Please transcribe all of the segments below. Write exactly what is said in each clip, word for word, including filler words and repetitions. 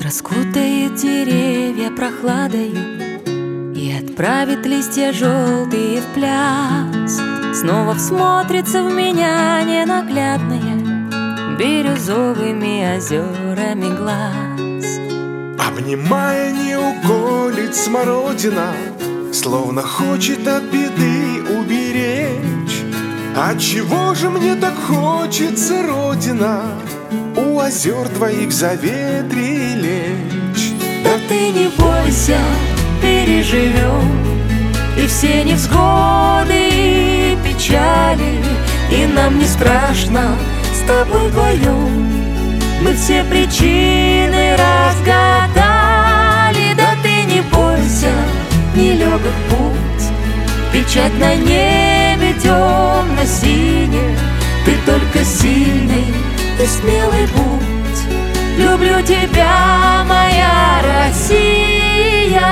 Утро скутает деревья прохладою и отправит листья желтые в пляс. Снова всмотрится в меня ненаглядная бирюзовыми озерами глаз. Обнимая, не уколет смородина, словно хочет от беды уберечь. Отчего же мне так хочется, Родина, у озер твоих в заветре лечь? Да ты не бойся, переживем и все невзгоды и печали, и нам не страшно с тобой вдвоем. Мы все причины разгадали. Да ты не бойся, нелегок путь, печать на небе темно-синяя. Ты только сильный и смелый будь. Люблю тебя, моя Россия.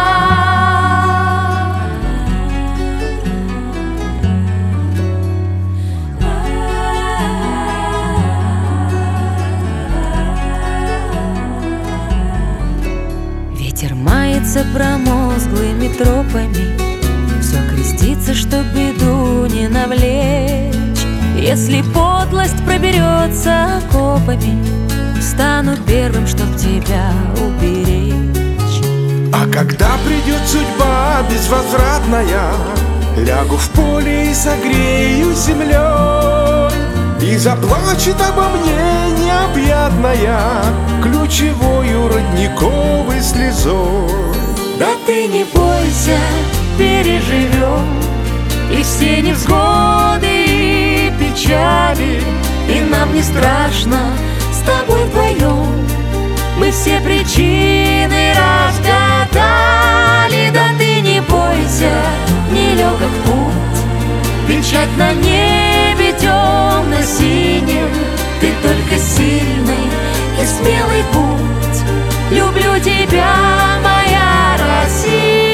Ветер мается промозглыми тропами, все крестится, чтоб беду не навлечь. Если подлость проберется окопами, стану первым, чтоб тебя уберечь. А когда придет судьба безвозвратная, лягу в поле и согрею землей, и заплачет обо мне необъятная ключевою родниковой слезой. Да ты не бойся, переживем и все невзгоды и печали, и нам не страшно с тобой вдвоем. Мы все причины разгадали. Да ты не бойся, нелегок путь, печать на небе темно-синим. Ты только сильный и смелый путь. Люблю тебя, моя Россия.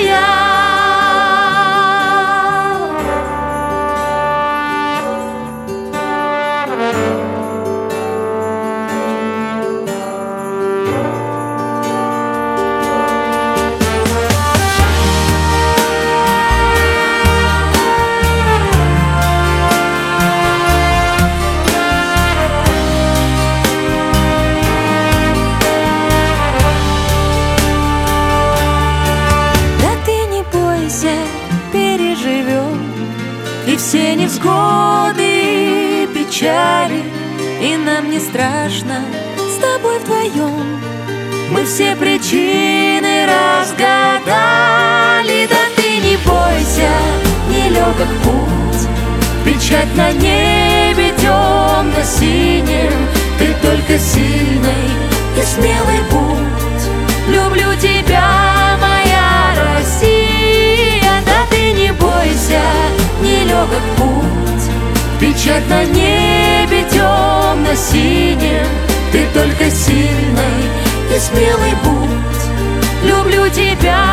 Переживем и все невзгоды и печали, и нам не страшно с тобой вдвоем. Мы все причины разгадали. Да ты не бойся, нелегок путь, печать на небе темно-синим. Ты только сильный и смелый будь. Люблю тебя, моя Россия. Да ты не бойся, нелегок путь, печать на небе темно-синим. Ты только сильный и смелый будь. Люблю тебя,